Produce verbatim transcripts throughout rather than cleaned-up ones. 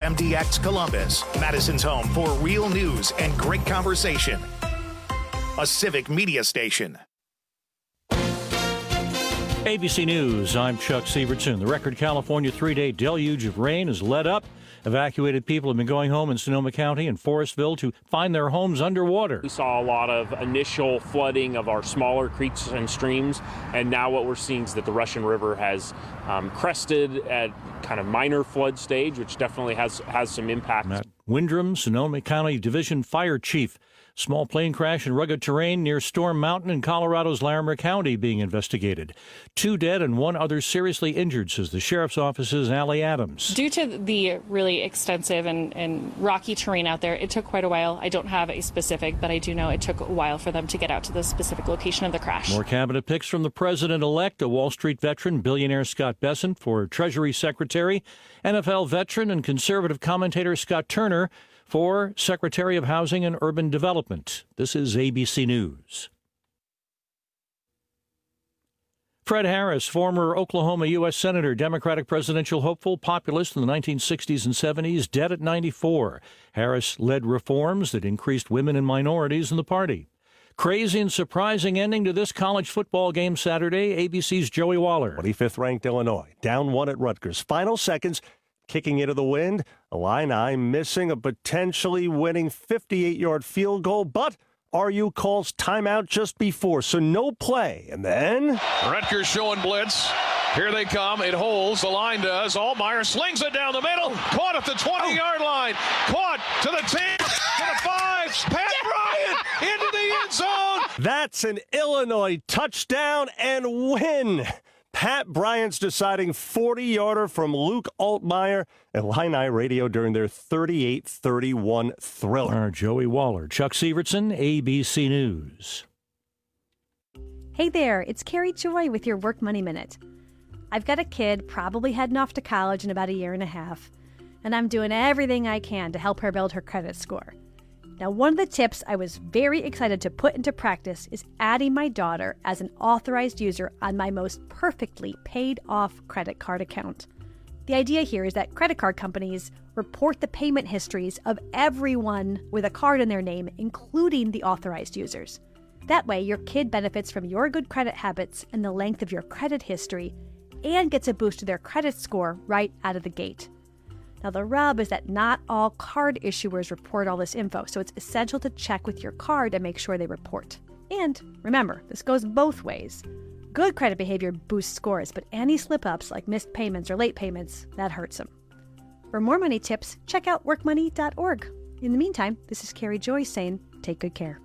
M D X Columbus, Madison's home for real news and great conversation. A Civic Media station. A B C News, I'm Chuck Sievertson. The record California three-day deluge of rain has let up. Evacuated people have been going home in Sonoma County and Forestville to find their homes underwater. We saw a lot of initial flooding of our smaller creeks and streams, and now what we're seeing is that the Russian River has um, crested at kind of minor flood stage, which definitely has, has some impact. Matt Windrum, Sonoma County Division Fire Chief. Small plane crash in rugged terrain near Storm Mountain in Colorado's Larimer County being investigated. Two dead and one other seriously injured, says the Sheriff's Office's Allie Adams. Due to the really extensive and, and rocky terrain out there, it took quite a while. I don't have a specific, but I do know it took a while for them to get out to the specific location of the crash. More cabinet picks from the president-elect, a Wall Street veteran, billionaire Scott Bessent for Treasury Secretary, N F L veteran and conservative commentator Scott Turner for Secretary of Housing and Urban Development. This is A B C News. Fred Harris, former Oklahoma U S Senator, Democratic presidential hopeful, populist in the nineteen sixties and seventies, dead at ninety-four. Harris led reforms that increased women and minorities in the party. Crazy and surprising ending to this college football game Saturday. A B C's Joey Waller. twenty-fifth ranked Illinois, down one at Rutgers. Final seconds, kicking into the wind. Illini missing a potentially winning fifty-eight-yard field goal, but R U calls timeout just before, so no play. And then Rutgers showing blitz. Here they come. It holds. The line does. Altmaier slings it down the middle. Caught at the twenty-yard line. Caught to the ten, to the five. Pat Bryant into the end zone. That's an Illinois touchdown and win. Pat Bryant's deciding forty-yarder from Luke Altmaier. Illini radio during their thirty-eight thirty-one thriller. Our Joey Waller, Chuck Sievertson, A B C News. Hey there, it's Carrie Joy with your Work Money Minute. I've got a kid probably heading off to college in about a year and a half, and I'm doing everything I can to help her build her credit score. Now, one of the tips I was very excited to put into practice is adding my daughter as an authorized user on my most perfectly paid-off credit card account. The idea here is that credit card companies report the payment histories of everyone with a card in their name, including the authorized users. That way, your kid benefits from your good credit habits and the length of your credit history and gets a boost to their credit score right out of the gate. Now, the rub is that not all card issuers report all this info, so it's essential to check with your card and make sure they report. And remember, this goes both ways. Good credit behavior boosts scores, but any slip-ups like missed payments or late payments, that hurts them. For more money tips, check out work money dot org. In the meantime, this is Carrie Joy saying, take good care.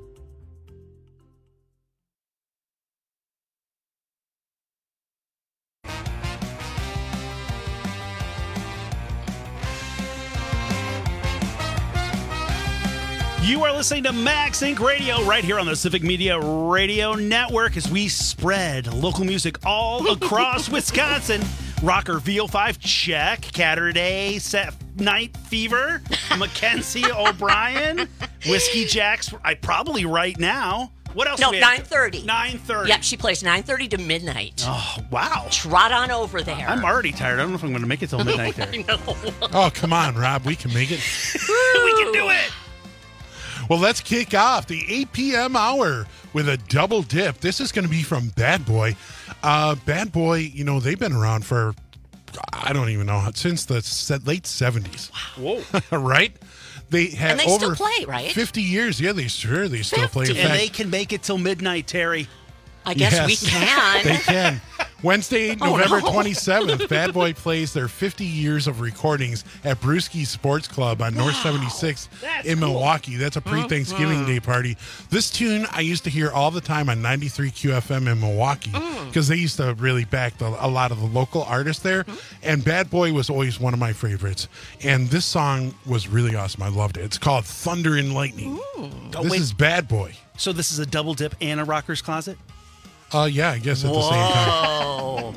You are listening to Max Inc Radio right here on the Civic Media Radio Network as we spread local music all across Wisconsin. Rocker V oh five, check. Catterday, Set Night Fever, Mackenzie O'Brien, Whiskey Jacks, I probably right now. What else? No, do we have? nine thirty. nine thirty. Yep, she plays nine thirty to midnight. Oh, wow. Trot on over there. I'm already tired. I don't know if I'm going to make it till midnight there. I know. Oh, come on, Rob. We can make it. We can do it. Well, let's kick off the eight p.m. hour with a double dip. This is going to be from Bad Boy. Uh, Bad Boy, you know, they've been around for, I don't even know, since the late seventies. Wow. Whoa. Right? They have and they over still play, right? fifty years. Yeah, they sure they still play. In and fact, they can make it till midnight, Terry. I guess yes, we can. They can. Wednesday, Oh, November no. twenty-seventh, Bad Boy plays their fifty years of recordings at Brewski Sports Club on North seventy-sixth That's in cool. Milwaukee. That's a pre-Thanksgiving Mm-hmm. Day party. This tune I used to hear all the time on ninety-three Q F M in Milwaukee because Mm. they used to really back the, a lot of the local artists there. Mm-hmm. And Bad Boy was always one of my favorites. And this song was really awesome. I loved it. It's called Thunder and Lightning. Oh, this wait. is Bad Boy. So this is a double dip and a Rocker's Closet? Uh, yeah, I guess at the same time. Oh.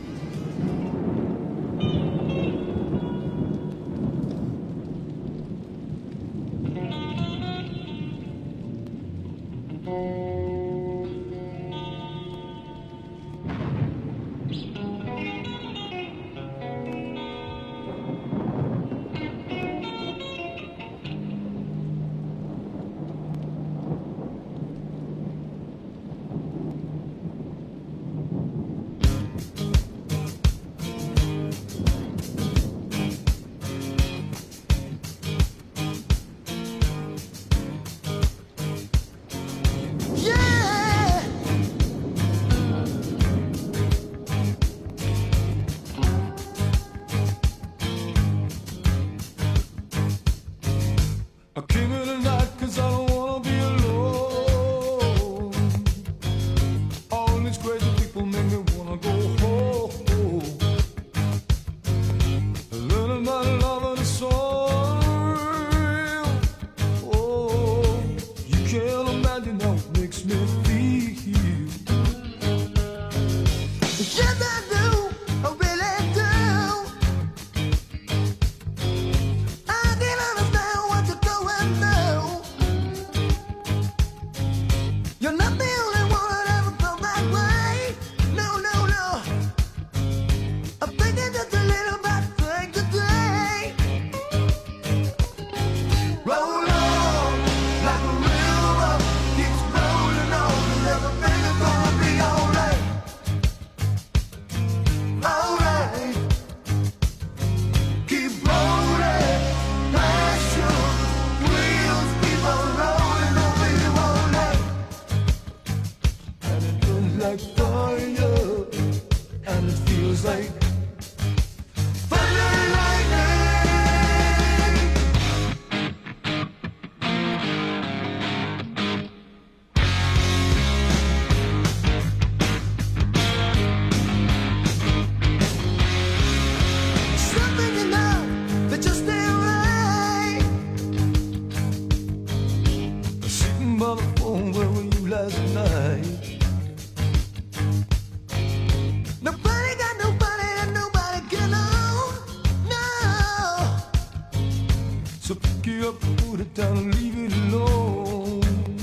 fireflies at night. Nobody got nobody and nobody get on. No. So pick it up, put it down, and leave it alone.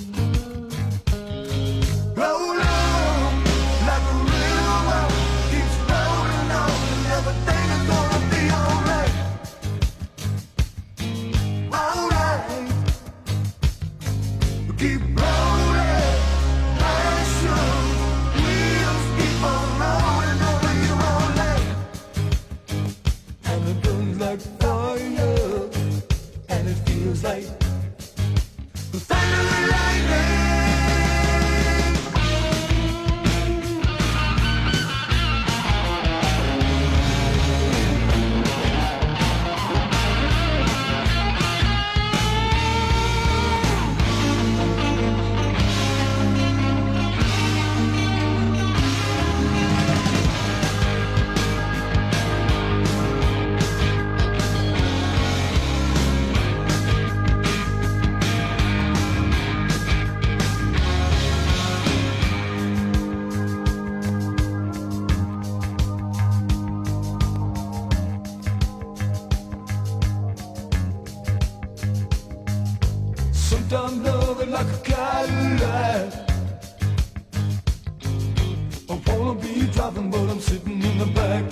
Roll on like a river, keeps rolling on, and everything is gonna be alright. Alright. Keep rolling, passion, wheels keep on rolling over you all night. And it burns like fire, and it feels like thunder and lightning. Sometimes love is like a Cadillac. I wanna be driving, but I'm sitting in the back.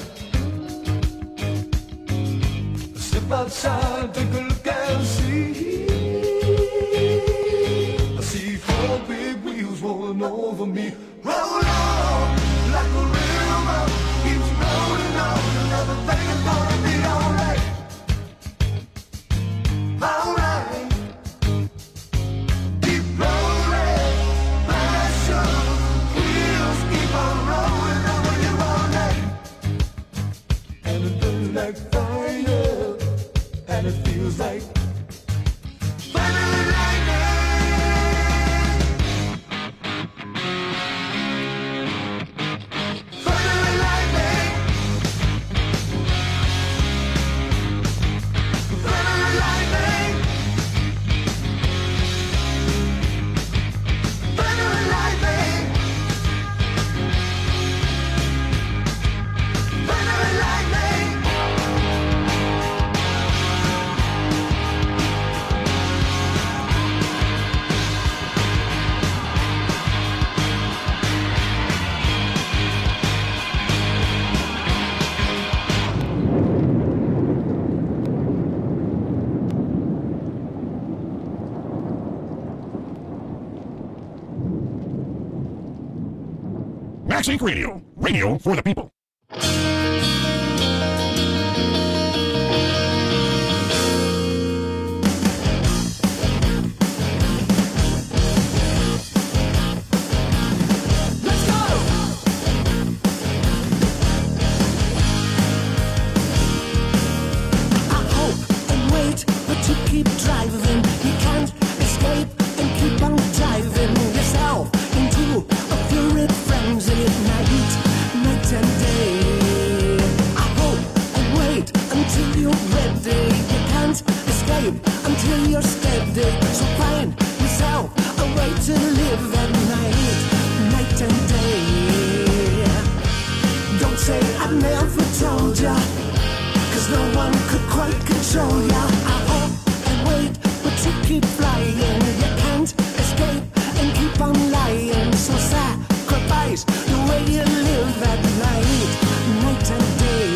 I step outside, take a look and see. I see four big wheels rolling over me. Roll on like a river, keeps rolling on, and everything is gonna be alright. Alright. Like fire, and it feels like thunder and lightning. Thunder and lightning. Thunder and lightning. Thunder and lightning. Thunder and lightning. Max Inc Radio. Radio for the people. Keep driving, you can't escape and keep on driving yourself into a fluid frenzy at night, night and day. I hope and wait until you're ready. You can't escape until you're steady. So find yourself a way to live at night, night and day. Don't say I never told ya, 'cause no one could quite control ya. I hope wait, but you keep flying. You can't escape and keep on lying. So sacrifice the way you live at night, night and day.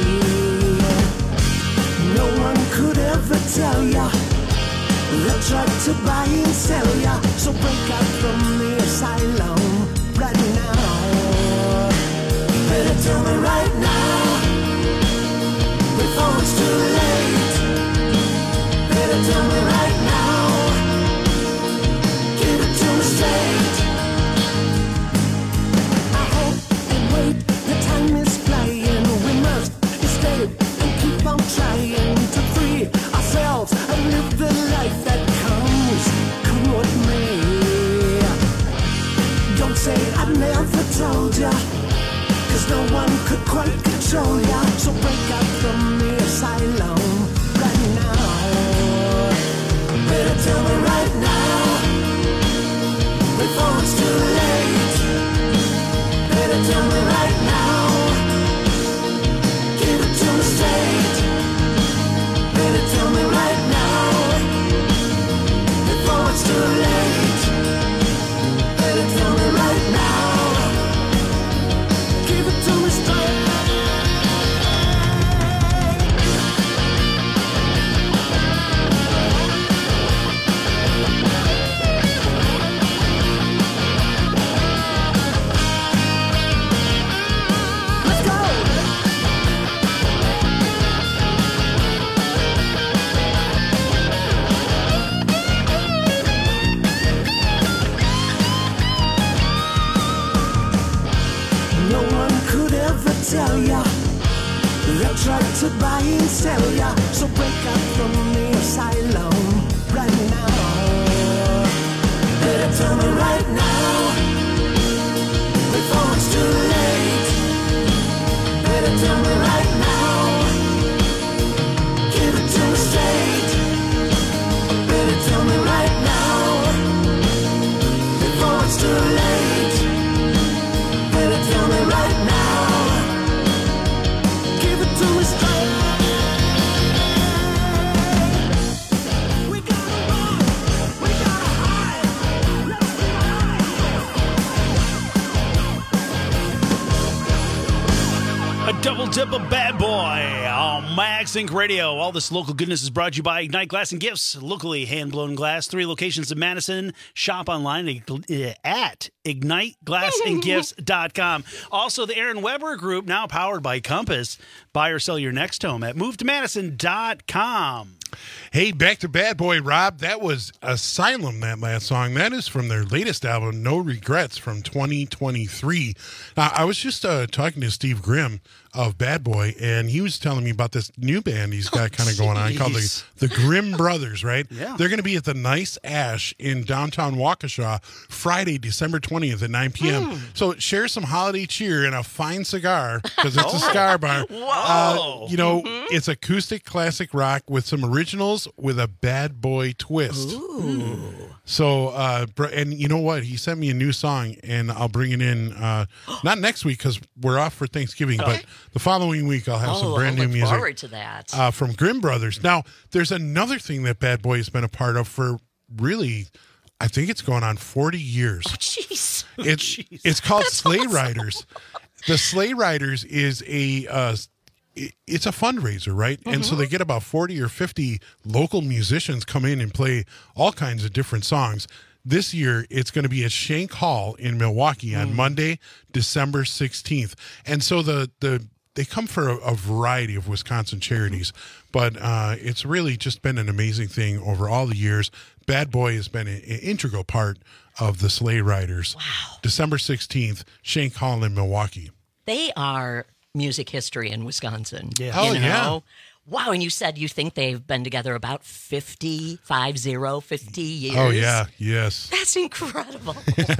No one could ever tell ya. They'll try to buy and sell ya. So break out from the asylum right now. Better tell me right now, before it's too late. Better tell me right now. Give it to me straight. I hope and wait, the time is flying. We must escape and keep on trying to free ourselves and live the life that comes, come what may. Don't say I never told ya, 'cause no one could quite control ya. So break out from the asylum right now. Better tell me right now, before it's too late. should buy and sell ya. So break up from the asylum right now. Better tell me right now, before it's too late. Better tell me right now, give it to me straight. Better tell me right now, before it's too late. Better tell me right now, give it to me straight. We gotta run, we gotta hide, let's A double dip of Bad Boy on Max Inc Radio. All this local goodness is brought to you by Ignite Glass and Gifts, locally hand-blown glass. Three locations in Madison. Shop online at ignite glass and gifts dot com. Also, the Aaron Weber Group, now powered by Compass. Buy or sell your next home at move to madison dot com. Hey, back to Bad Boy, Rob. That was Asylum, that last song. That is from their latest album, No Regrets, from twenty twenty-three. Now, I was just uh, talking to Steve Grimm of Bad Boy, and he was telling me about this new band he's got kind of going on called the, the Grimm Brothers, right? Yeah. They're going to be at the Nice Ash in downtown Waukesha Friday, December twentieth at nine p.m. Mm. So share some holiday cheer and a fine cigar, because it's a Oh. cigar bar. Whoa. Uh, you know, Mm-hmm. it's acoustic classic rock with some originals with a Bad Boy twist. Ooh. So, uh, br- and you know what? He sent me a new song, and I'll bring it in, uh, not next week because we're off for Thanksgiving, Okay. but the following week I'll have Oh, some brand I new look music. forward to that. Uh, from Grimm Brothers. Now, there's another thing that Bad Boy has been a part of for really, I think it's going on forty years. Jeez. It's it's called Sleigh Riders. The Sleigh Riders is a uh, it- it's a fundraiser, right? And so they get about forty or fifty local musicians come in and play all kinds of different songs. This year, it's going to be at Shank Hall in Milwaukee on Monday, December sixteenth. And so the the they come for a, a variety of Wisconsin charities, but uh, it's really just been an amazing thing over all the years. Bad Boy has been an, an integral part of the Sleigh Riders. Wow. December sixteenth, Shank Hall in Milwaukee. They are music history in Wisconsin. Yeah. You Oh, know? yeah. Wow, and you said you think they've been together about fifty, five zero, fifty years. Oh, yeah. Yes. That's incredible.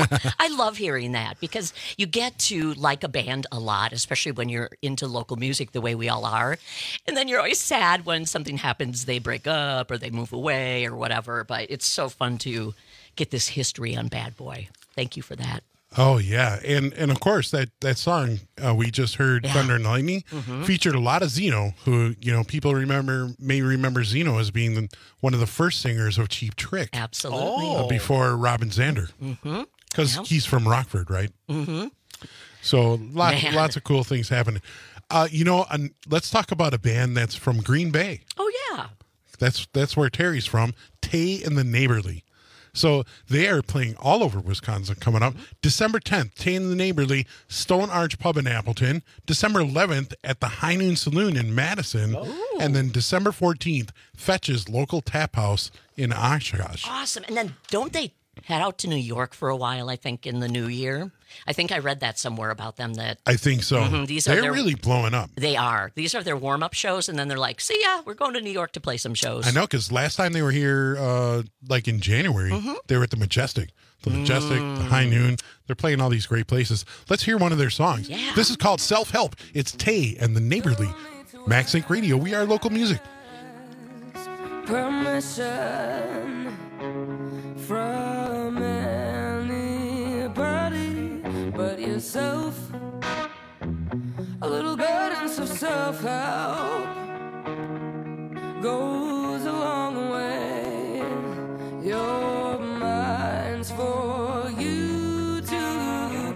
I love hearing that because you get to like a band a lot, especially when you're into local music the way we all are. And then you're always sad when something happens, they break up or they move away or whatever. But it's so fun to get this history on Bad Boy. Thank you for that. Oh, yeah. And and of course, that, that song uh, we just heard, Yeah. Thunder and Lightning, Mhm. featured a lot of Zeno, who, you know, people remember, may remember Zeno as being the, one of the first singers of Cheap Trick. Absolutely. Uh, before Robin Zander. Mm-hmm. Because Yeah. he's from Rockford, right? Mm-hmm. So lots, Man. lots of cool things happening. Uh, you know, and let's talk about a band that's from Green Bay. Oh, yeah. That's that's where Terry's from. Tay and the Neighborly. So they are playing all over Wisconsin coming up. December tenth, Tay and the Neighborly, Stone Arch Pub in Appleton. December eleventh at the High Noon Saloon in Madison. And then December fourteenth, Fetch's local tap house in Oshkosh. Awesome. And then don't they head out to New York for a while, I think, in the new year? I think I read that somewhere about them that I think so. Mhm, these are They're their- really blowing up. they are. These are their warm-up shows, and then they're like, see ya, we're going to New York to play some shows. I know, because last time they were here, uh, like in January, Mm-hmm. they were at the Majestic. The Majestic, Mm. the High Noon. They're playing all these great places. Let's hear one of their songs. Yeah. This is called Self Help. It's Tay and the Neighborly. Max Inc Radio. We are local music. Permission from anybody but yourself. A little guidance of self-help goes a long way. Your mind's for you to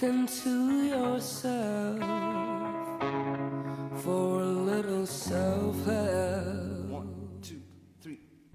talking to yourself for a little self-help. One, two, three.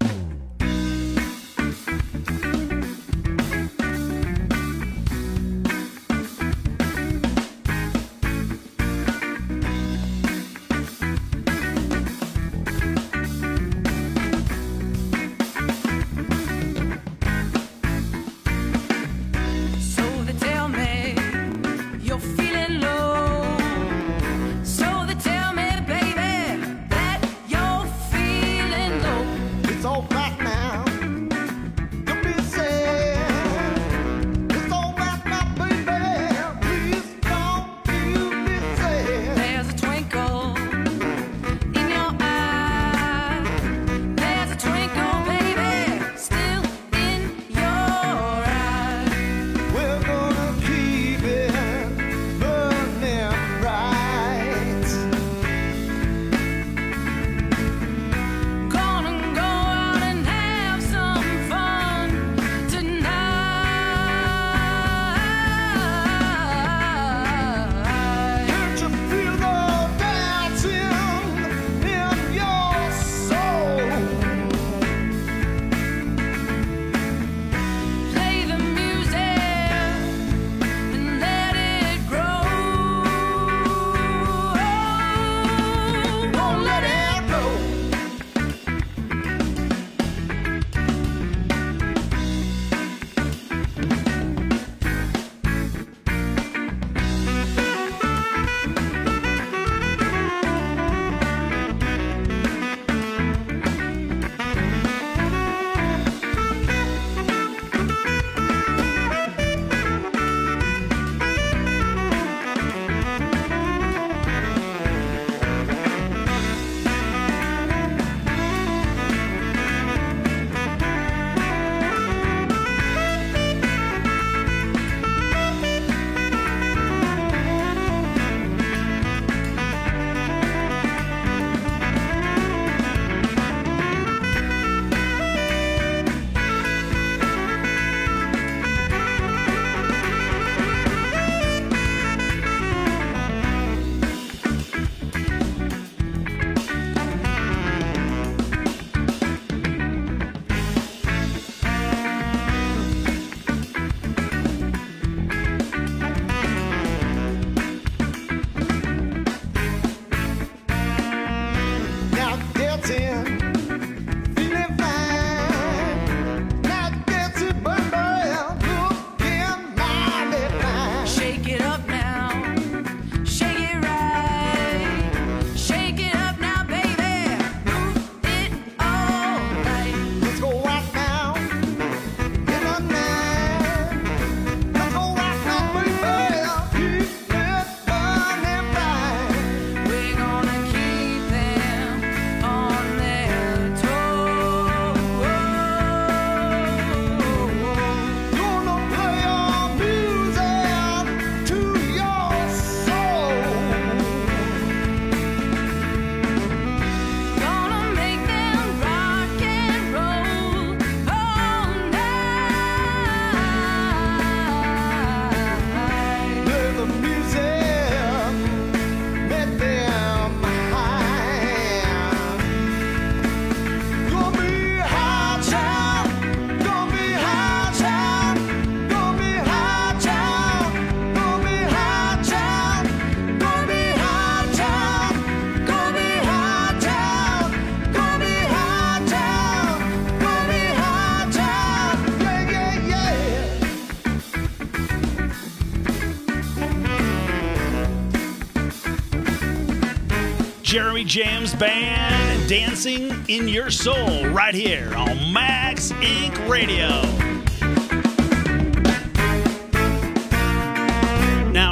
Jeremy James Band, Dancing in Your Soul, right here on Max Incorporated. Radio. Now, Rocker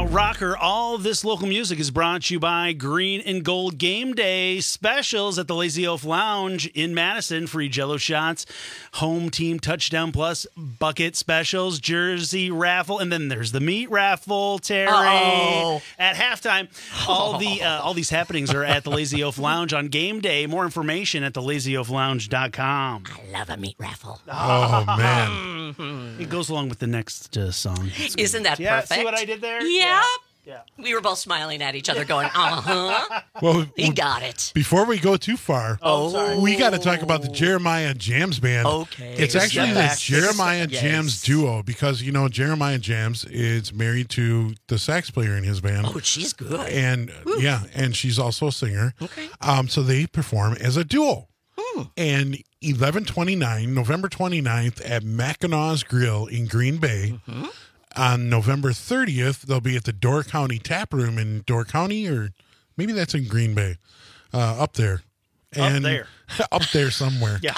Rocker, all this local music is brought to you by Green and Gold Game Day specials at the Lazy Oaf Lounge in Madison. Free Jell-O shots, home team touchdown plus bucket specials, jersey raffle, and then there's the meat raffle, Terry. Uh-oh. At halftime, all the uh, all these happenings are at the Lazy Oaf Lounge on game day. More information at the lazy oaf lounge dot com. I love a meat raffle. Oh, man. It goes along with the next uh, song. Isn't that Yeah, perfect? see what I did there? Yeah. Yeah. We were both smiling at each other going, uh-huh. Well, He got it. before we go too far, Oh, sorry. we got to talk about the Jeremiah Jams Band. Okay. It's actually the Yes. Jeremiah Yes. Jams duo because, you know, Jeremiah Jams is married to the sax player in his band. Oh, she's good. And yeah, and she's also a singer. Okay. Um, so they perform as a duo. Hmm. And eleven twenty-nine, November twenty-ninth at Mackinaw's Grill in Green Bay. Mm-hmm. On November thirtieth, they'll be at the Door County Tap Room in Door County, or maybe that's in Green Bay, uh, up there. And there. up there somewhere. Yeah.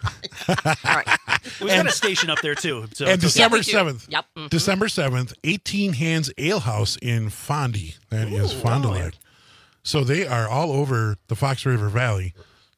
All right. We've got a station up there, too. So And it's okay. December we do. seventh. Yep. Mhm. December seventh, eighteen Hands Ale House in Fondy. That is Fond du Lac. So they are all over the Fox River Valley.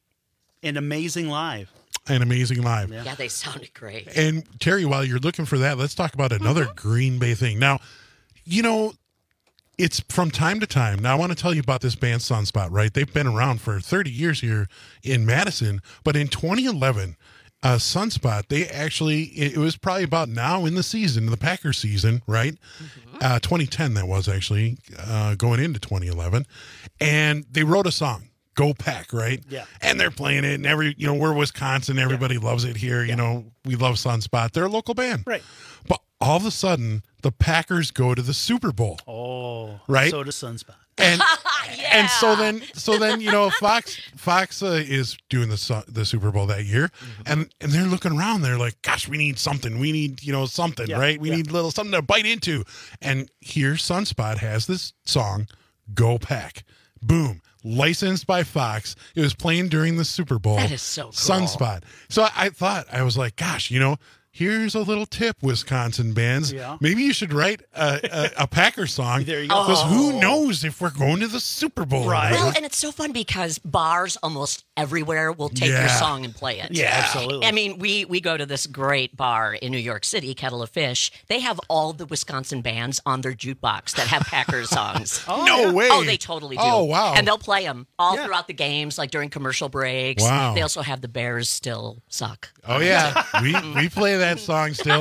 And amazing live. And amazing live. Yeah, they sounded great. And Terry, while you're looking for that, let's talk about another Green Bay thing. Now, you know, it's from time to time. Now, I want to tell you about this band Sunspot, right? They've been around for thirty years here in Madison. But in twenty eleven, uh, Sunspot, they actually, it was probably about now in the season, the Packers season, right? Mm-hmm. Uh, twenty ten, that was actually uh, going into twenty eleven. And they wrote a song. Go Pack, right? Yeah. And they're playing it, and every, you know, we're Wisconsin, everybody loves it here. You know, we love Sunspot. They're a local band. Right. But all of a sudden, the Packers go to the Super Bowl. Oh. Right? So does Sunspot. And Yeah. and so then so then you know Fox Fox uh, is doing the su- the Super Bowl that year, Mm-hmm. and and they're looking around. They're like, "Gosh, we need something. We need you know something, Yeah, right? We yeah. need little something to bite into." And here, Sunspot has this song, "Go Pack." Boom. Licensed by Fox. It was playing during the Super Bowl. That is so cool. Sunspot. So I, I thought, I was like, gosh, you know, here's a little tip, Wisconsin bands. Yeah. Maybe you should write a, a, a Packer song. There you go. Because who knows if we're going to the Super Bowl. or Right. not. Well, and it's so fun because bars almost everywhere will take your Yeah. song and play it. Yeah, absolutely. I mean, we we go to this great bar in New York City, Kettle of Fish. They have all the Wisconsin bands on their jukebox that have Packers songs. No way. Oh, they totally do. Oh, wow. And they'll play them all Yeah. throughout the games, like during commercial breaks. Wow. They also have the Bears still suck. Oh, yeah. we, we play that song still.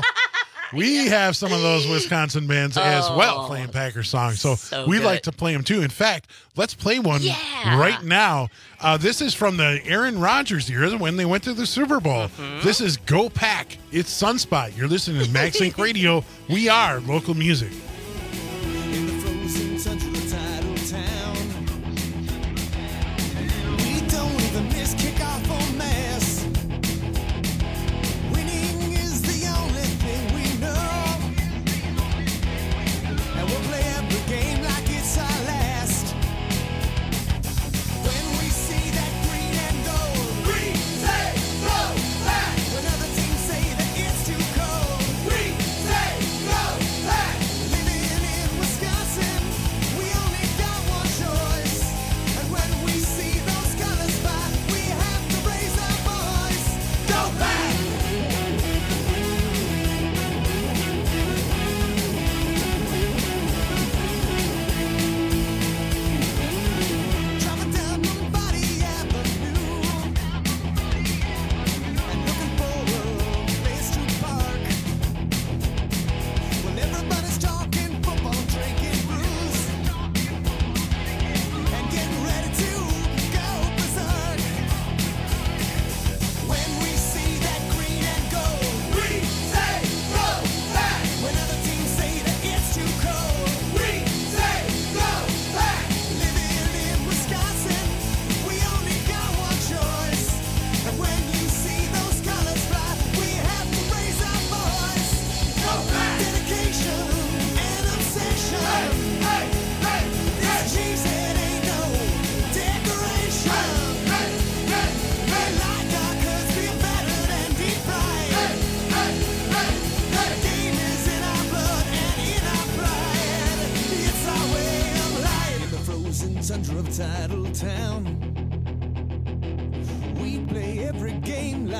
We have some of those Wisconsin bands as well playing Packer songs. So, So we good. like to play them too. In fact, let's play one Yeah. right now. Uh, this is from the Aaron Rodgers years when they went to the Super Bowl. Mm-hmm. This is Go Pack. It's Sunspot. You're listening to MagSync Radio. We are local music. In the frozen central tidal town, we don't even miss kickoff or mass. Winning is the only thing we know, and we'll play every game like it's our last. When we see that green and gold, we say go back. When other teams say that it's too cold, we say go back. Living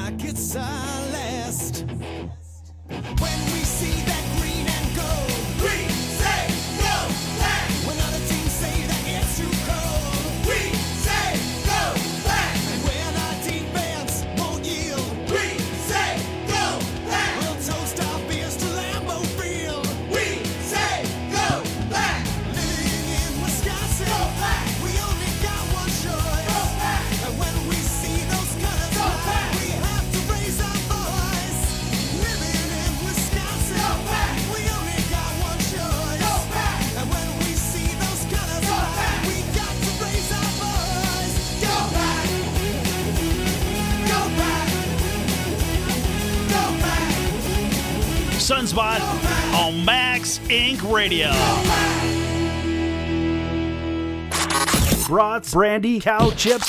like it's our last. When we see that green and gold, we say go black. When other teams say that it's too cold, we say go black. And when our defense won't yield, we say go black. We'll toast our beers to Lambeau Field, we say go black. Living in Wisconsin, go black. We only got one choice, go black. And when we see those colors, go black. We have to raise our voice. Living in Wisconsin, go black. We only got one choice, go black. And when we see those colors, go black. We got to raise our voice. Go back, go back, go back. Sunspot on Max Incorporated. Radio. Brats, brandy, cow chips,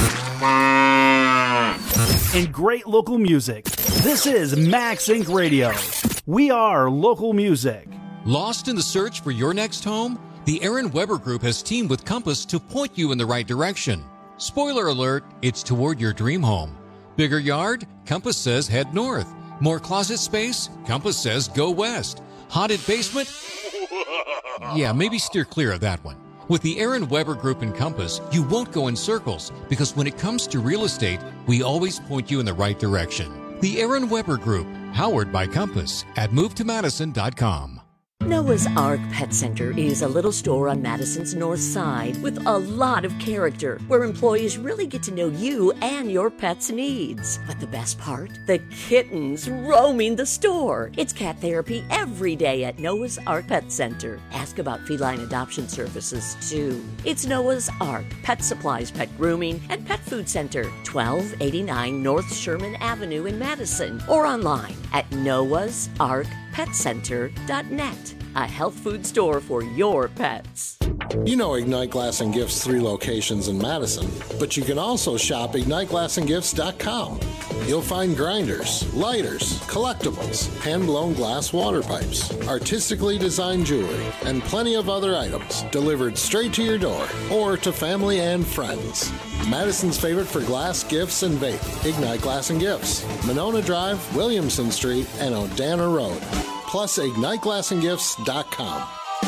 and great local music. This is Max Incorporated. Radio. We are local music. Lost in the search for your next home? The Aaron Weber Group has teamed with Compass to point you in the right direction. Spoiler alert, it's toward your dream home. Bigger yard? Compass says head north. More closet space? Compass says go west. Haunted basement? Yeah, maybe steer clear of that one. With the Aaron Weber Group and Compass, you won't go in circles because when it comes to real estate, we always point you in the right direction. The Aaron Weber Group, powered by Compass at move to madison dot com. Noah's Ark Pet Center is a little store on Madison's north side with a lot of character where employees really get to know you and your pet's needs. But the best part? The kittens roaming the store. It's cat therapy every day at Noah's Ark Pet Center. Ask about feline adoption services too. It's Noah's Ark Pet Supplies, Pet Grooming, and Pet Food Center, twelve eighty-nine North Sherman Avenue in Madison, or online at noahs ark pet center dot net. A health food store for your pets. You know Ignite Glass and Gifts' three locations in Madison, but you can also shop ignite glass and gifts dot com. You'll find grinders, lighters, collectibles, hand-blown glass water pipes, artistically designed jewelry, and plenty of other items delivered straight to your door or to family and friends. Madison's favorite for glass, gifts, and vape, Ignite Glass and Gifts, Monona Drive, Williamson Street, and Odana Road. Plus ignite glass and gifts dot com.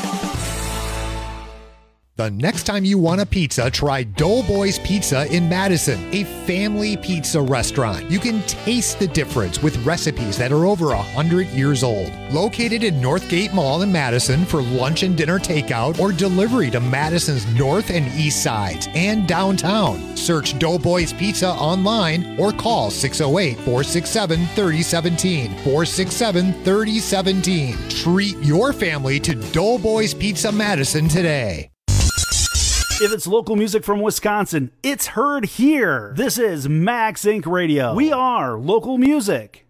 The next time you want a pizza, try Doughboys Pizza in Madison, a family pizza restaurant. You can taste the difference with recipes that are over one hundred years old. Located in Northgate Mall in Madison for lunch and dinner takeout or delivery to Madison's north and east sides and downtown. Search Doughboys Pizza online or call six oh eight, four six seven, three oh one seven, four six seven, three oh one seven. Treat your family to Doughboys Pizza Madison today. If it's local music from Wisconsin, it's heard here. This is Max Incorporated. Radio. We are local music.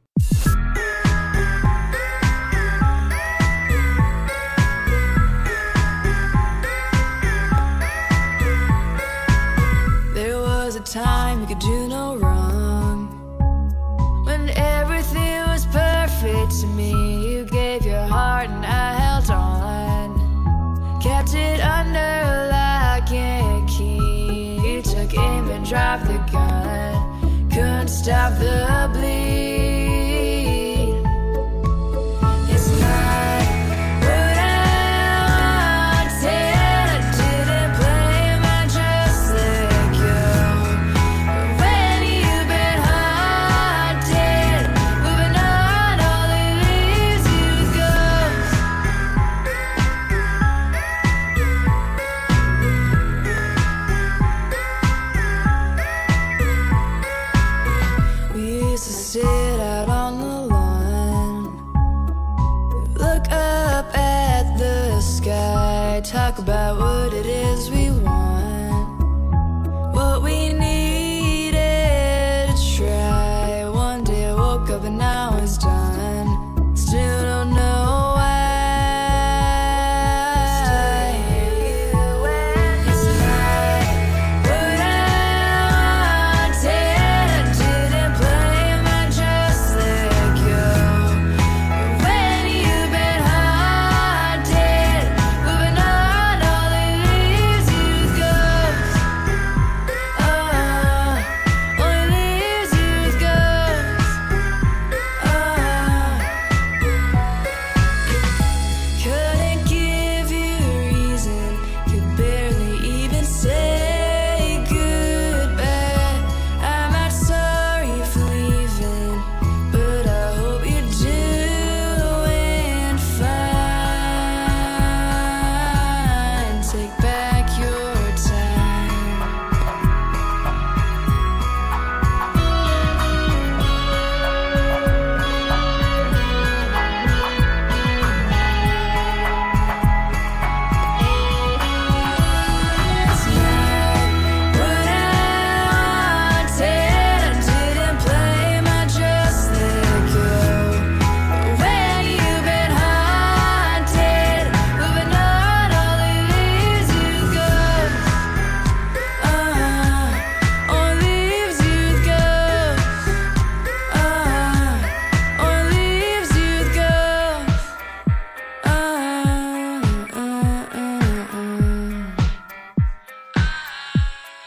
There was a time you could do no wrong, when everything was perfect to me. You gave your heart and I held on, kept it under lock and key. You took aim and dropped the gun, couldn't stop the bleed. It's not what I wanted, didn't blame, I just let go. But when you've been haunted, moving on, all it leaves you is ghosts. We used to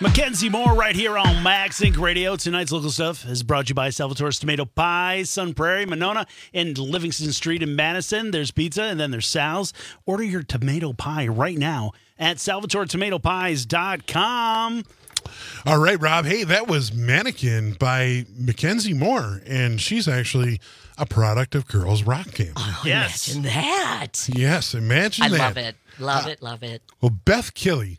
Mackenzie Moore right here on Max Inc Radio. Tonight's local stuff is brought to you by Salvatore's Tomato Pie, Sun Prairie, Monona, and Livingston Street in Madison. There's pizza, and then there's Sal's. Order your tomato pie right now at salvatore tomato pies dot com. All right, Rob. Hey, that was Mannequin by Mackenzie Moore, and she's actually a product of Girls Rock Camp. Oh, yes. Imagine that. Yes, imagine I that. love it. Love it. Love it. Well, Beth Killey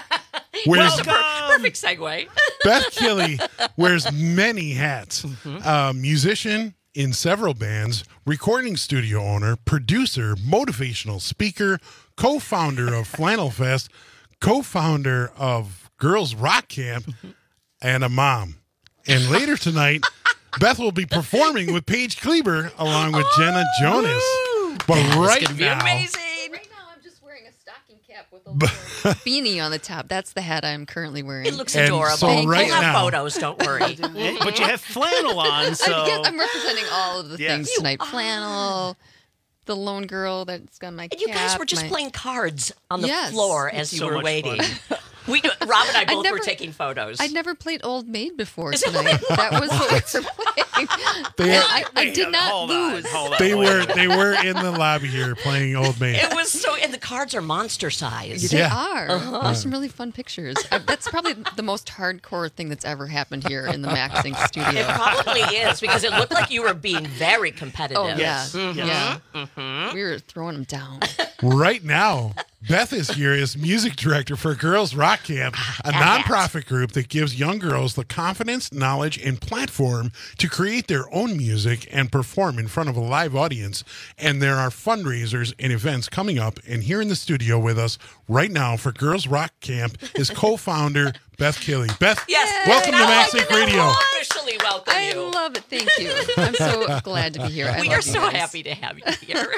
wears That's a per- perfect segue. Beth Killey wears many hats. Uh, musician in several bands, recording studio owner, producer, motivational speaker, co-founder of Flannel Fest, co-founder of Girls Rock Camp, and a mom. And later tonight, Beth will be performing with Paige Kleber along with Jenna Jonas. But That is right gonna be now, amazing. Right now, I'm just wearing a stocking cap with a little beanie on the top. That's the hat I'm currently wearing. It looks And adorable. so we'll right have now- photos, don't worry. But you have flannel on, so. I'm, yes, I'm representing all of the Yes. things You tonight. Flannel, the lone girl that's got my And you guys cap, were just my- playing cards on the Yes. floor as you So were much waiting. fun. We, Rob and I I'd both never- were taking photos. I'd never played Old Maid before tonight. That was what we were playing. They- And I, I Wait, did not hold on, lose. hold on, they wait. were they were in the lobby here playing Old Maid. It was so, and the cards are monster size. They Yeah. are. Uh-huh. There's some really fun pictures. I, that's probably the most hardcore thing that's ever happened here in the Max Inc studio. It probably is because it looked like you were being very competitive. Oh, yeah. Yes. Yeah. Mhm. We were throwing them down. Right now, Beth is here as music director for Girls Rock Camp, a nonprofit group that gives young girls the confidence, knowledge, and platform to create their own music and perform in front of a live audience. And there are fundraisers and events coming up. And here in the studio with us right now for Girls Rock Camp is co-founder Beth Killey. Beth, Yes. welcome to I'd Max like Inc to Radio. Officially welcome I you. love it. Thank you. I'm so glad to be here. I we love are you so guys. happy to have you here.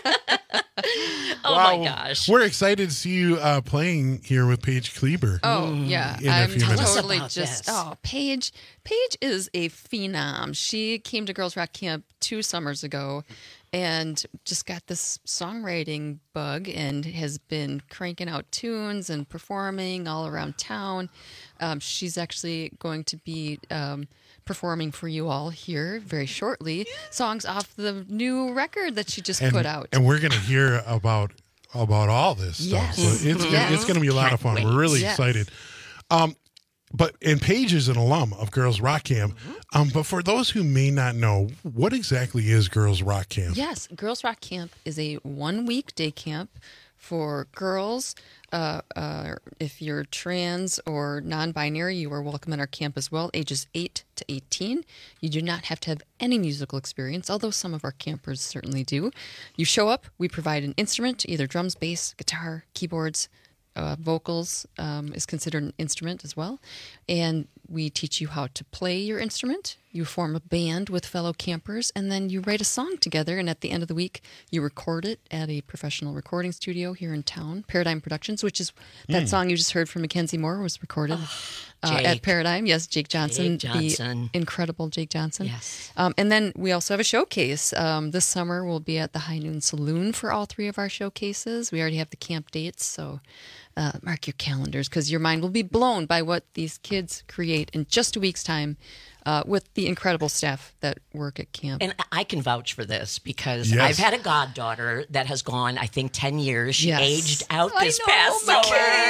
oh Wow. my gosh. We're excited to see you uh, playing here with Paige Kleber. Oh yeah, in a I'm few minutes. totally Tell us about just. this. Oh, Paige. Paige is a phenom. She came to Girls Rock Camp two summers ago, and just got this songwriting bug, and has been cranking out tunes and performing all around town. Um, she's actually going to be. Um, performing for you all here very shortly, songs off the new record that she just and, put out. and we're going to hear about about all this Yes. stuff. So it's Yes. it's going to be a lot of fun. Can't We're really Yes. excited. Um, but and Paige is an alum of Girls Rock Camp. Um, but for those who may not know, what exactly is Girls Rock Camp? Yes, Girls Rock Camp is a one-week day camp for girls. Uh, uh, if you're trans or non-binary, you are welcome at our camp as well, ages eight to eighteen. You do not have to have any musical experience, although some of our campers certainly do. You show up, we provide an instrument, either drums, bass, guitar, keyboards, uh, vocals um, is considered an instrument as well. And we teach you how to play your instrument. You form a band with fellow campers, and then you write a song together. And at the end of the week, you record it at a professional recording studio here in town, Paradigm Productions, which is that Mm. song you just heard from Mackenzie Moore was recorded uh, Jake. at Paradigm. Yes, Jake Johnson, Jake Johnson. the incredible Jake Johnson. Yes. Um, and then we also have a showcase. Um, this summer we'll be at the High Noon Saloon for all three of our showcases. We already have the camp dates, so uh, mark your calendars because your mind will be blown by what these kids create in just a week's time uh, with the incredible staff that work at camp. And I can vouch for this because Yes. I've had a goddaughter that has gone, I think, ten years. She Yes. aged out I this know, past McKay.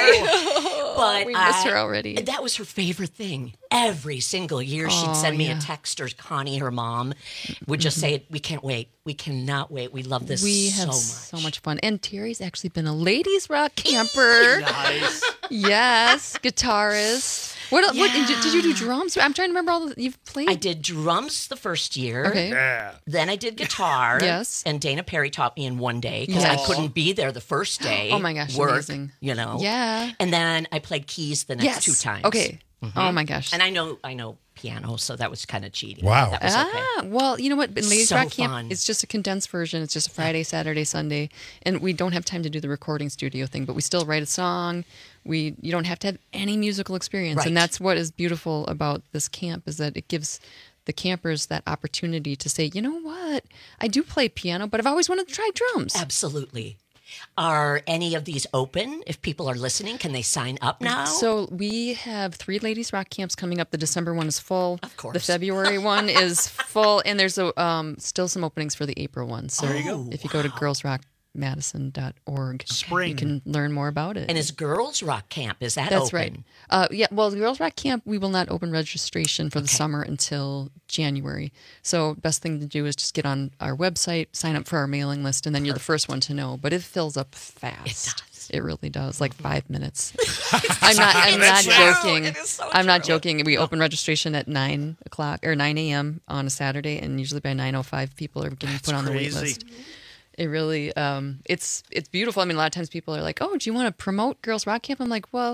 summer. But We miss I- her already. That was her favorite thing. Every single year, she'd Oh, send me yeah. a text, or Connie, her mom, would just say, "We can't wait. We cannot wait. We love this we so have much." so much fun. And Terry's actually been a ladies rock camper. Nice. Yes, guitarist. What, else what did, you, did you do drums? I'm trying to remember all the you've played. I did drums the first year. Okay. Yeah. Then I did guitar. Yes. And Dana Perry taught me in one day because Yes. I couldn't be there the first day. Oh my gosh, work, amazing. You know. Yeah. And then I played keys the next Yes. two times. Okay. Mhm. Oh my gosh. And I know I know piano, so that was kind of cheating. Wow. That was okay. Ah, well, you know what? In Ladies So Rock Camp, fun. it's just a condensed version. It's just a Friday, Saturday, Sunday, and we don't have time to do the recording studio thing. But we still write a song. We you don't have to have any musical experience, Right. and that's what is beautiful about this camp is that it gives the campers that opportunity to say, you know what, I do play piano, but I've always wanted to try drums. Absolutely. Are any of these open? If people are listening, can they sign up now? So we have three ladies rock camps coming up. The December one is full. Of course. The February one is full, and there's a, um, still some openings for the April one. So There you go. if you go to girls rock madison dot org, Spring. you can learn more about it. And is Girls Rock Camp, is that That's open? right. Uh, yeah, well, the Girls Rock Camp, we will not open registration for the summer until January. So best thing to do is just get on our website, sign up for our mailing list, and then you're the first one to know. But it fills up fast. It does. It really does, like five minutes. I'm not. I'm not It's true. joking. It is so I'm not true. joking. We open registration at nine o'clock or nine a.m. on a Saturday, and usually by nine o five, people are getting put on the wait crazy. list. It really, um, it's it's beautiful. I mean, a lot of times people are like, "Oh, do you want to promote Girls Rock Camp?" I'm like, "Well,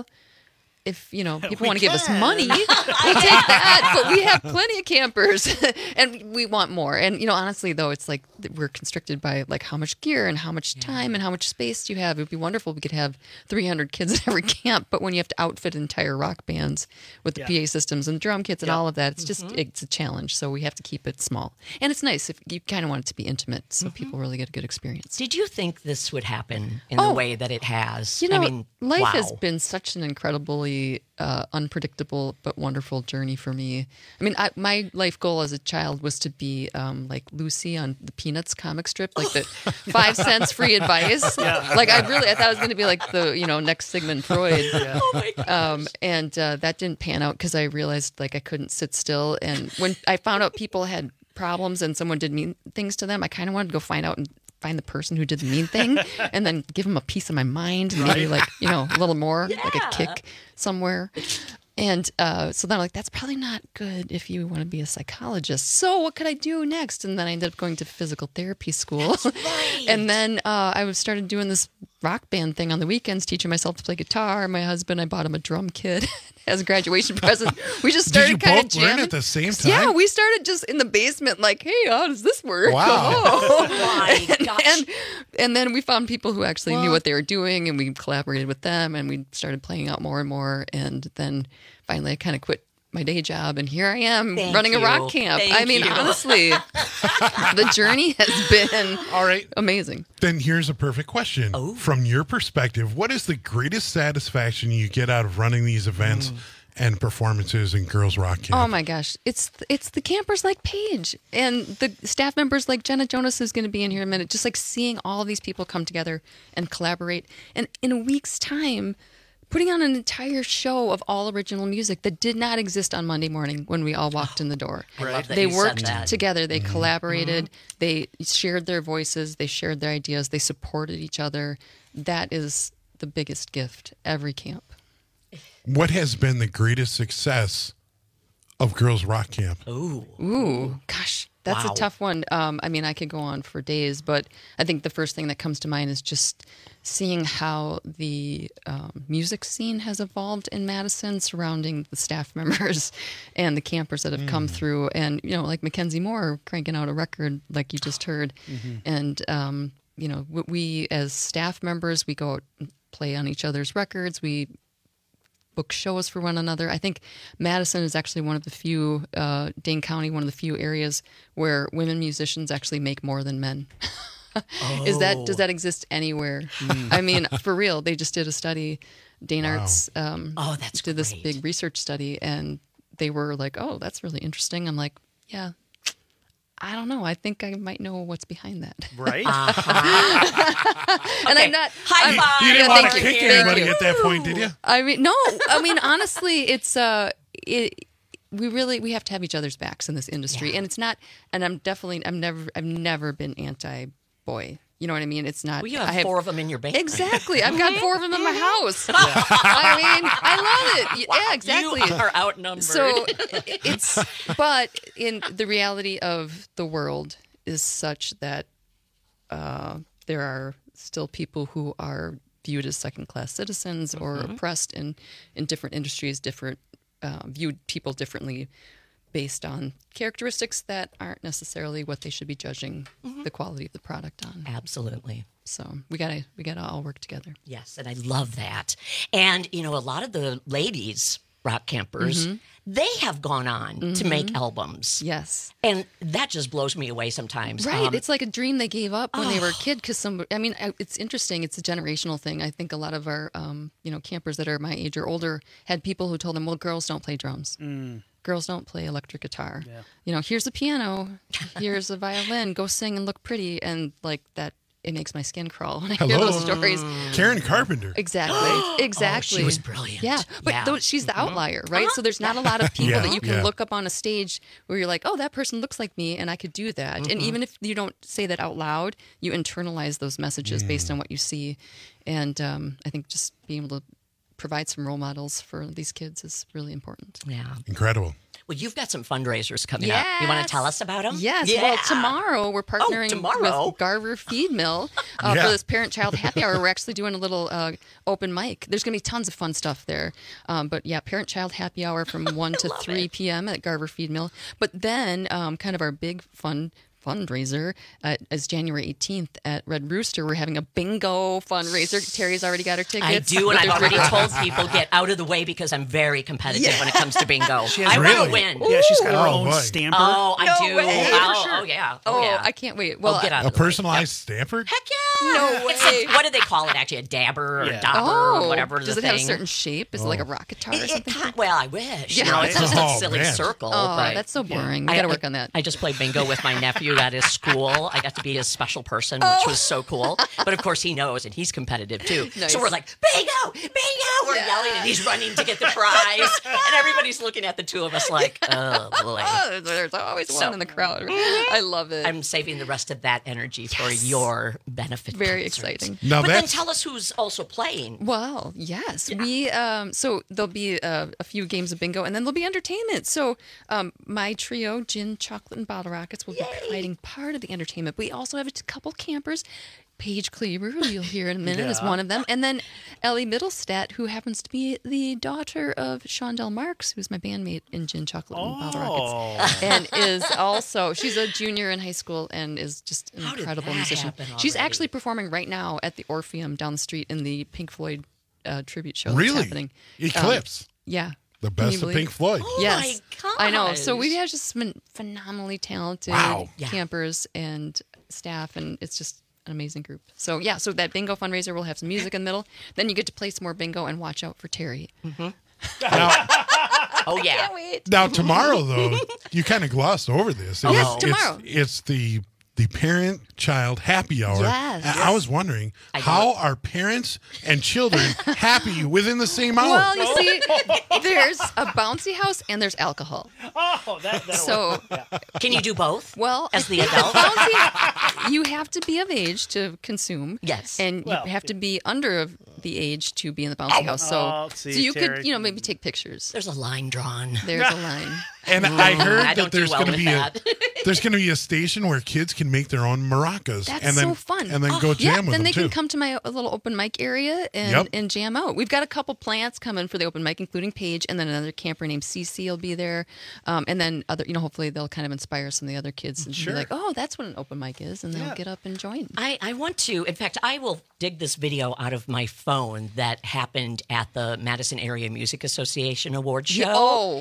if you know people We want to give us can. money, we'll take that." But we have plenty of campers, and we want more. And you know, honestly, though, it's like we're constricted by like how much gear and how much time and how much space do you have. It would be wonderful if we could have three hundred kids at every camp, but when you have to outfit entire rock bands with the Yeah. P A systems and drum kits and Yep. all of that, it's just it's a challenge. So we have to keep it small, and it's nice if you kind of want it to be intimate, so people really get a good experience. Did you think this would happen in Oh. the way that it has? You know, I mean, life wow. has been such an incredibly uh, unpredictable but wonderful journey for me. I mean, I, my life goal as a child was to be um, like Lucy on the Peanuts comic strip, like the five cents free advice. Yeah. Like I really, I thought I was going to be like the you know next Sigmund Freud. Oh my gosh. Um, and uh, that didn't pan out because I realized like I couldn't sit still. And when I found out people had problems and someone did mean things to them, I kind of wanted to go find out and find the person who did the mean thing and then give them a piece of my mind and maybe like, you know, a little more, like a kick somewhere. And uh, so then I'm like, that's probably not good if you want to be a psychologist. So what could I do next? And then I ended up going to physical therapy school. Right. And then uh, I was started doing this rock band thing on the weekends, teaching myself to play guitar. My husband, I bought him a drum kit as a graduation present. We just Did you started kind of both learn jamming at the same time? Yeah, we started just in the basement, like, hey, how does this work? Wow. Oh. my gosh. and, and then we found people who actually knew what they were doing, and we collaborated with them, and we started playing out more and more. And then finally, I kind of quit my day job, and here I am Thank running you. a rock camp. Thank I mean, you. honestly, the journey has been All right. amazing. Then here's a perfect question. Oh. From your perspective, what is the greatest satisfaction you get out of running these events and performances in Girls Rock Camp? Oh my gosh, it's it's the campers like Paige and the staff members like Jenna Jonas, who's going to be in here in a minute. Just like seeing all of these people come together and collaborate, and in a week's time, putting on an entire show of all original music that did not exist on Monday morning when we all walked in the door. I love that They you said worked that. together, they collaborated, they shared their voices, they shared their ideas, they supported each other. That is the biggest gift every camp. What has been the greatest success of Girls Rock Camp? Ooh. Ooh, gosh, that's Wow. a tough one. Um, I mean, I could go on for days, but I think the first thing that comes to mind is just seeing how the um, music scene has evolved in Madison surrounding the staff members and the campers that have come through. And, you know, like Mackenzie Moore cranking out a record like you just heard. And, um, you know, w- we as staff members, we go out and play on each other's records. We book shows for one another. I think Madison is actually one of the few, uh, Dane County, one of the few areas where women musicians actually make more than men. Is that does that exist anywhere? I mean, for real, they just did a study. Dane Wow. Arts um, Oh, that's did this great. big research study, and they were like, "Oh, that's really interesting." I'm like, "Yeah, I don't know. I think I might know what's behind that." Right? And I'm not. High I'm- five. You didn't Yeah, want thank to you. kick Thank anybody you. at that point, did you? I mean, no. I mean, honestly, it's uh, it. We really we have to have each other's backs in this industry, and it's not. And I'm definitely. I'm never. I've never been anti-boy. You know what I mean? It's not. Well, you have, I four of them in your band. Exactly. I've got four of them in my house. I mean, I love it. Wow, Yeah, exactly. You are outnumbered. So it's, but in the reality of the world is such that uh, there are still people who are viewed as second-class citizens or oppressed in, in different industries, different uh, viewed people differently based on characteristics that aren't necessarily what they should be judging the quality of the product on. Absolutely. So we gotta we gotta all work together. Yes, and I love that. And, you know, a lot of the ladies rock campers, Mhm. they have gone on to Mhm. make albums. Yes. And that just blows me away sometimes. Right. Um, it's like a dream they gave up when they were a Oh. kid because some, I mean, I- it's interesting. It's a generational thing. I think a lot of our, um, you know, campers that are my age or older had people who told them, well, girls don't play drums. Mm. Girls don't play electric guitar. Yeah. You know, here's a piano, here's a violin, go sing and look pretty. And like that, it makes my skin crawl when I hear Hello. those stories. Karen Carpenter. Exactly. Exactly. Oh, she was brilliant. Yeah. But Yeah. Though she's the Mhm. outlier, right? So there's not a lot of people Yeah, that you can yeah. look up on a stage where you're like, oh, that person looks like me and I could do that. And Mhm. even if you don't say that out loud, you internalize those messages based on what you see. And um, I think just being able to provide some role models for these kids is really important. Yeah. Incredible. Well, you've got some fundraisers coming up. You want to tell us about them? Yes. Yeah. Well, tomorrow we're partnering tomorrow? with Garver Feed Mill uh, Yeah. for this parent-child happy hour. We're actually doing a little uh, open mic. There's going to be tons of fun stuff there. Um, but yeah, parent-child happy hour from one to three p.m. at Garver Feed Mill. But then um, kind of our big fun fundraiser uh, is January eighteenth at Red Rooster. We're having a bingo fundraiser. Terry's already got her tickets. I do, and With I've her already tickets. told people get out of the way because I'm very competitive when it comes to bingo. She has I really? want to win. Yeah, she's got her Oh, own boy. stamper. Oh, I No do. way. Oh, For sure. oh, yeah. Oh, Oh, yeah. I can't wait. Well, oh, get out A of the way. personalized stamper? Heck yeah. No It's way. a, what do they call it, actually? A dabber or Yeah. a dobber Oh, or whatever does the it have a thing. certain shape? Is it like a rock guitar or It- it something? kind- well, I wish. Yeah. You know, it's just Oh, a silly man. circle. Oh, but that's so boring. We I- got to I- work on that. I just played bingo with my nephew at his school. I got to be his special person, which was so cool. But of course, he knows, and he's competitive too. Nice. So we're like, bingo, bingo! We're yelling, and he's running to get the prize, and everybody's looking at the two of us like, oh boy. Oh, there's always So- one in the crowd. I love it. I'm saving the rest of that energy for your benefit. Very concerts. exciting. Now but then that's tell us who's also playing. Well, yes, we um, so there'll be uh, a few games of bingo, and then there'll be entertainment. So um, my trio, Gin, Chocolate, and Bottle Rockets, will be providing part of the entertainment. But we also have a couple campers. Paige Kleber, who you'll hear in a minute, is Yeah. one of them, and then Ellie Middlestat, who happens to be the daughter of Shondell Marks, who's my bandmate in Gin, Chocolate, and Bottle Rockets, and is also she's a junior in high school and is just an How did incredible that musician. happen She's already? actually performing right now at the Orpheum down the street in the Pink Floyd uh, tribute show Really? that's happening. Eclipse. Um, yeah. the Can you best of believe Pink it? Floyd. Oh Yes. my I know. So gosh. we have just been phenomenally talented Wow. Yeah. campers and staff, and it's just an amazing group. So yeah, so that bingo fundraiser will have some music in the middle. Then you get to play some more bingo and watch out for Terry. Now, Oh yeah. Can't wait. now tomorrow, though, you kind of glossed over this. Yes, It's- tomorrow. It's, it's the the parent-child happy hour. Yes. And I was wondering, I how are parents and children happy within the same hour? Well, you see, there's a bouncy house and there's alcohol. Oh, that, that'll So, Can you do both? well, As the adult? bouncy, you have to be of age to consume. Yes. And Well, you have to be under of the age to be in the bouncy house. So, Oh, see, so you Terry. could, you know, maybe take pictures. There's a line drawn. There's a line. And I heard I that don't do there's well going to with be that. a there's going to be a station where kids can make their own maracas That's and then so fun. and then Oh, go yeah, jam with then them they too. can come to my uh, little open mic area and, Yep. and jam out. We've got a couple plants coming for the open mic, including Paige, and then another camper named Cece will be there. Um, and then other, you know, hopefully they'll kind of inspire some of the other kids and Sure. be like, oh, that's what an open mic is, and they'll Yeah. get up and join. I, I want to, in fact, I will dig this video out of my phone that happened at the Madison Area Music Association Award show. Oh,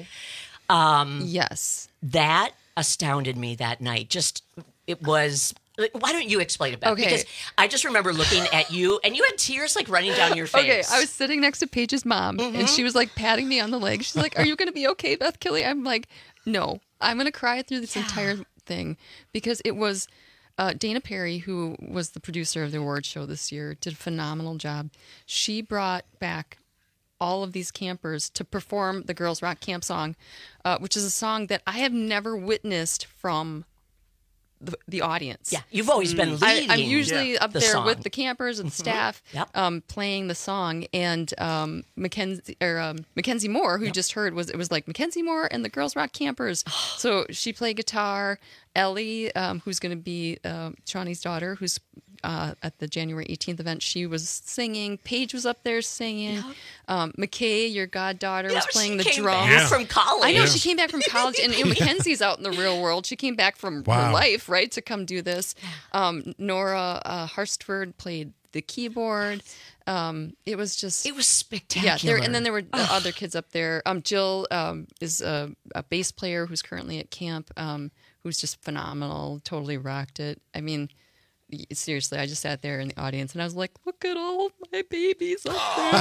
Um, yes. that astounded me that night. Just, it was. Why don't you explain it, Beth? Okay. Because I just remember looking at you, and you had tears like running down your face. Okay, I was sitting next to Paige's mom, and she was like patting me on the leg. She's like, "Are you going to be okay, Beth Kelly?" I'm like, "No, I'm going to cry through this entire thing because it was." Uh, Dana Perry, who was the producer of the award show this year, did a phenomenal job. She brought back all of these campers to perform the Girls Rock Camp song, uh, which is a song that I have never witnessed from the, the audience. Yeah, you've always been I, leading. I'm usually up the there song. with the campers and staff, Yep. um, playing the song. And um, Mackenzie or um, Mackenzie Moore, who you just heard, was it was like Mackenzie Moore and the Girls Rock Campers. So she played guitar. Ellie, um, who's going to be uh, Shawnee's daughter, who's uh, at the January eighteenth event, she was singing. Paige was up there singing. Um, McKay, your goddaughter, Yeah, was she playing the came drums. back from college. I know Yeah. she came back from college, and you know, Mackenzie's out in the real world. She came back from Wow. her life, right, to come do this. Um, Nora uh, Harstford played the keyboard. Um, it was just it was yeah. spectacular. There, and then there were the other kids up there. Um, Jill um, is a, a bass player who's currently at camp, um, who's just phenomenal. Totally rocked it. I mean, seriously, I just sat there in the audience and I was like, "Look at all of my babies up there."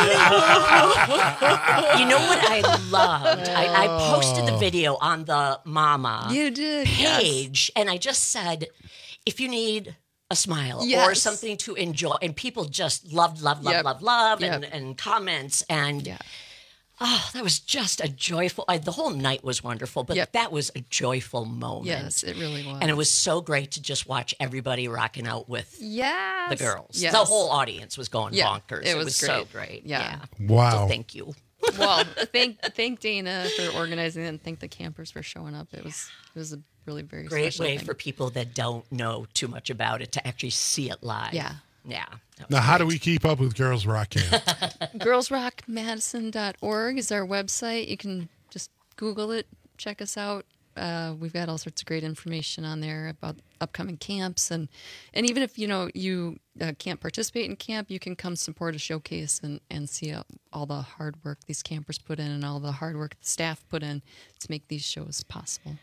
You know what I loved? I, I posted the video on the Mama you did, page, yes. and I just said, if you need a smile or Yes. something to enjoy, and people just loved, love, love, Yep. love, love, Yep. and, and comments, and oh, that was just a joyful. I, the whole night was wonderful, but Yep. that was a joyful moment. Yes, it really was. And it was so great to just watch everybody rocking out with Yes. the girls. Yes. The whole audience was going Yeah, bonkers. it It was was, great. so great. Yeah. Wow. So thank you. Well, thank thank Dana for organizing it, and thank the campers for showing up. It was it was a really very Great special way thing. for people that don't know too much about it to actually see it live. Yeah. Yeah. Now, how do we keep up with Girls Rock Camp? girls rock madison dot org is our website. You can just Google it, check us out. Uh, we've got all sorts of great information on there about upcoming camps, and and even if you know you uh, can't participate in camp, you can come support a showcase and and see all, all the hard work these campers put in and all the hard work the staff put in to make these shows possible.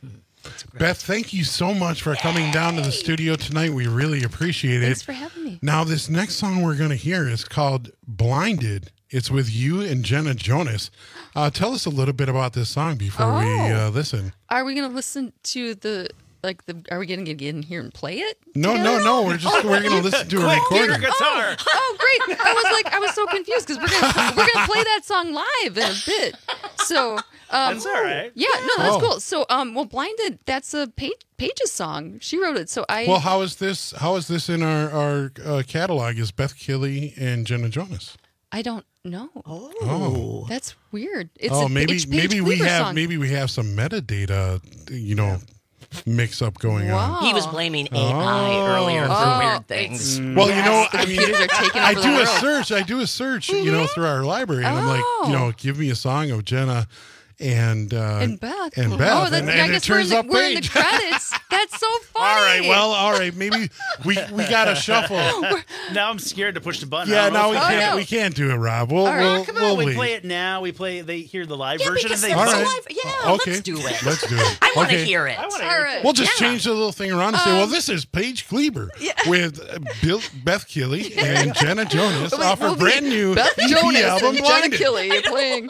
Beth, thank you so much for coming down to the studio tonight. We really appreciate it. Thanks for having me. Now, this next song we're going to hear is called Blinded. It's with you and Jenna Jonas. Uh, tell us a little bit about this song before we uh, listen. Are we going to listen to the like the? Are we going to get in here and play it? No, together? no, no. We're just we're going to listen to a recording. Oh, oh, great! I was like, I was so confused because we're gonna we're gonna play that song live in a bit. So um, That's all right. Yeah, no, that's Oh. cool. So um, well, Blinded, that's a Paige, Paige's song. She wrote it. So I Well, how is this? How is this in our our uh, catalog? Is Beth Killey and Jenna Jonas? I don't know. Oh. That's weird. It's oh, a maybe Paige maybe we Cleaver have song. maybe we have some metadata, you know, mix up going on. He was blaming A I earlier for Oh, weird things. Well, you know, the I mean, computers are taking I over do the a world. search. I do a search, you know, through our library, and I'm like, you know, give me a song of Jenna and uh, and Beth. and Oh, Beth, that's, and, I and it guess we're in turns the, up we're in the Paige. credits. That's so funny. All right, well, all right, maybe we we got to shuffle. Now I'm scared to push the button. I Yeah, don't know now we if- can't no. we can't do it, Rob. We'll, All right, we'll, Come on, we'll we leave. play it now. We play. They hear the live Yeah, version. because and they there was All a right. live. Yeah, Okay, let's do it. Let's do it. I want to Okay. hear it. I wanna All hear right. We'll just Yeah. change the little thing around and say, well, this is Paige Kleber with uh, Bill, Beth Killey and Jenna Jonas Wait, off her we'll be brand new Beth E P Jonas album, and Jenna Blinded. Killey playing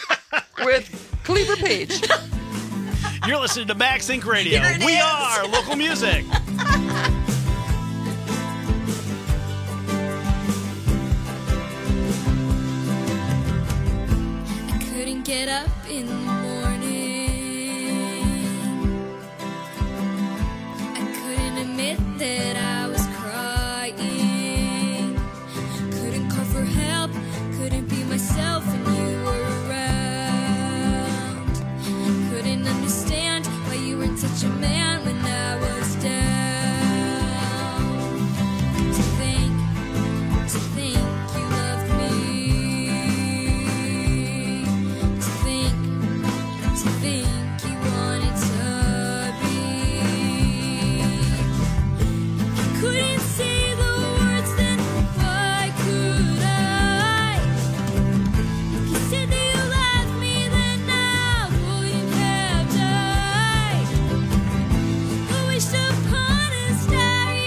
with Cleaver Page. You're listening to Max Inc Radio. Here it We is. are local music. I couldn't get up in the morning. I couldn't admit that I was crying. Couldn't call for help. Couldn't be myself when you were around. Couldn't understand why you weren't such a man when I was down. To think, to think you loved me. To think, to think you wanted to be. You couldn't say the words, then why could I? You said that you loved me, then I wouldn't have died. I wished upon a starry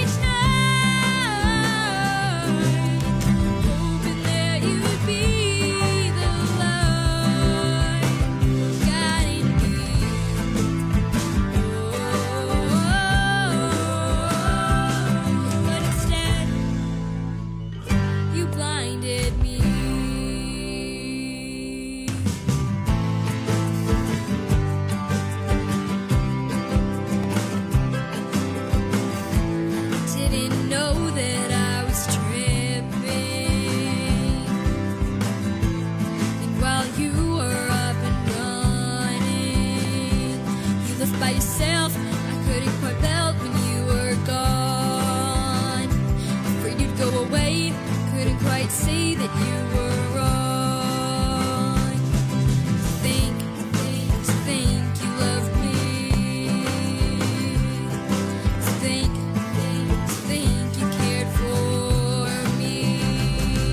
night, hoping that you'd be the light guiding me. But instead, you blinded me. Didn't know that I was tripping. And while you were up and running, you left by yourself. I couldn't quite belt when you were gone. Afraid you'd go away, couldn't quite see that you were wrong. Think, think, think you loved me. Think, think, think you cared for me.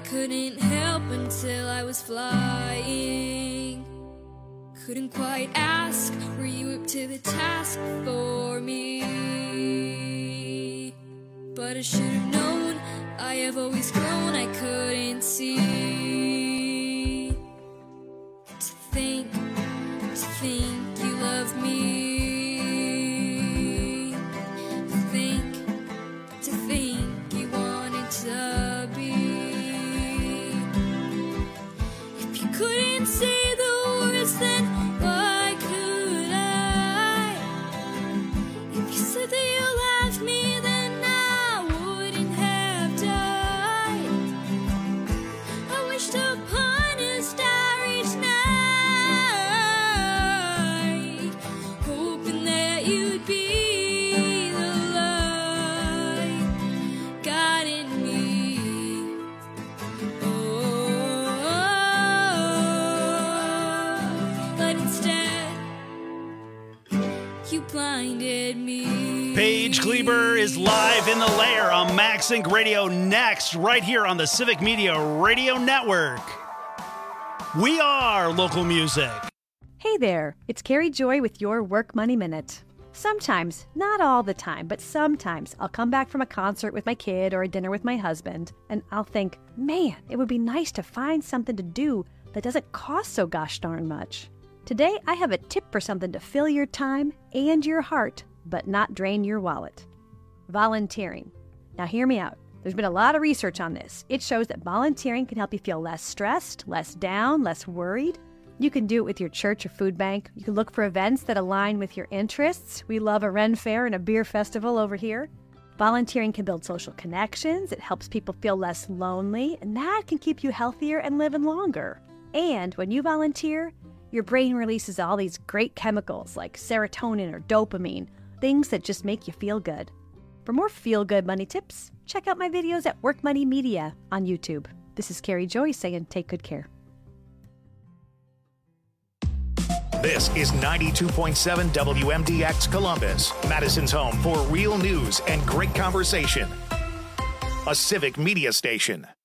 couldn't help until I was flying. Couldn't quite ask, were you up to the task for me? But I should have known, I have always grown, I couldn't see. To think, to think you love me. To think, to think you wanted to be. If you couldn't say the words, then why could I? If you said that you loved me, then I wouldn't have died. I wished upon a starry night, hoping that you'd be the light guiding me. Oh, but instead, you blinded me. Paige Kleber is live in the lair on MaxSync Radio next, right here on the Civic Media Radio Network. We are local music. Hey there, it's Carrie Joy with your Work Money Minute. Sometimes, not all the time, but sometimes I'll come back from a concert with my kid or a dinner with my husband, and I'll think, man, it would be nice to find something to do that doesn't cost so gosh darn much. Today, I have a tip for something to fill your time and your heart, but not drain your wallet. Volunteering. Now hear me out. There's been a lot of research on this. It shows that volunteering can help you feel less stressed, less down, less worried. You can do it with your church or food bank. You can look for events that align with your interests. We love a Ren Fair and a beer festival over here. Volunteering can build social connections. It helps people feel less lonely, and that can keep you healthier and living longer. And when you volunteer, your brain releases all these great chemicals like serotonin or dopamine, things that just make you feel good. For more feel-good money tips, check out my videos at Work Money Media on YouTube. This is Carrie Joy saying take good care. This is ninety-two point seven W M D X Columbus, Madison's home for real news and great conversation. A Civic Media station.